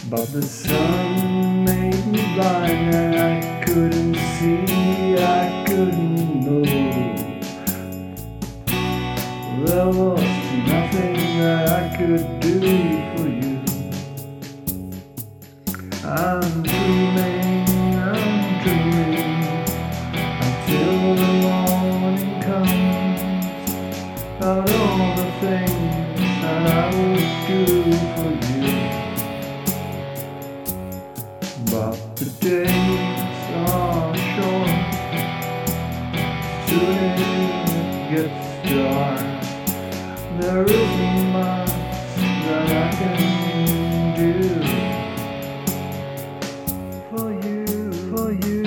But the sun made me blind and I couldn't see, I couldn't move. There was nothing that I could do for you. I'm dreaming until the morning comes, about all the things that I would do for you. But the days are short, soon it gets dark. There isn't much that I can do for you, for you.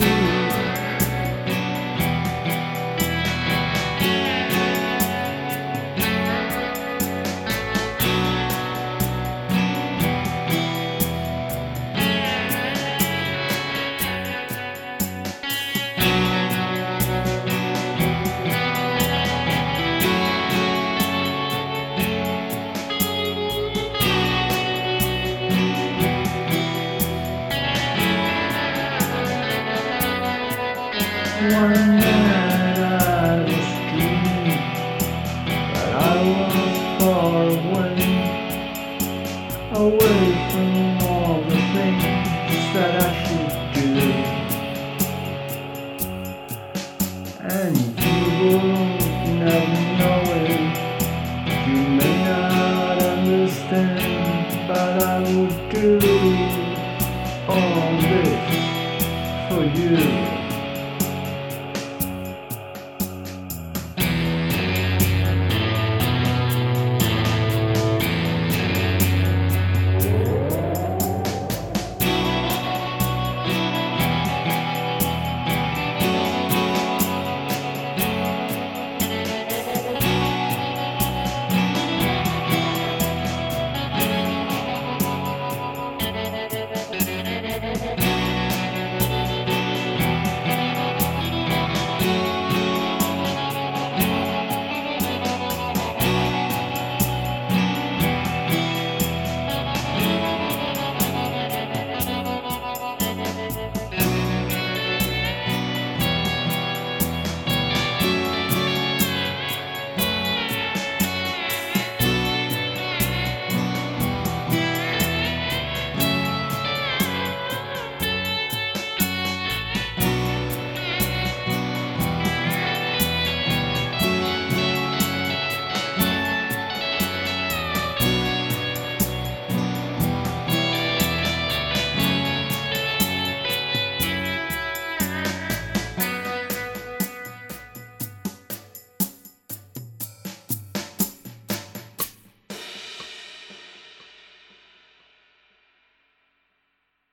One night I was dreaming that I was far away from all the things that I should do. And you will never know it, you may not understand, but I would do all this for you.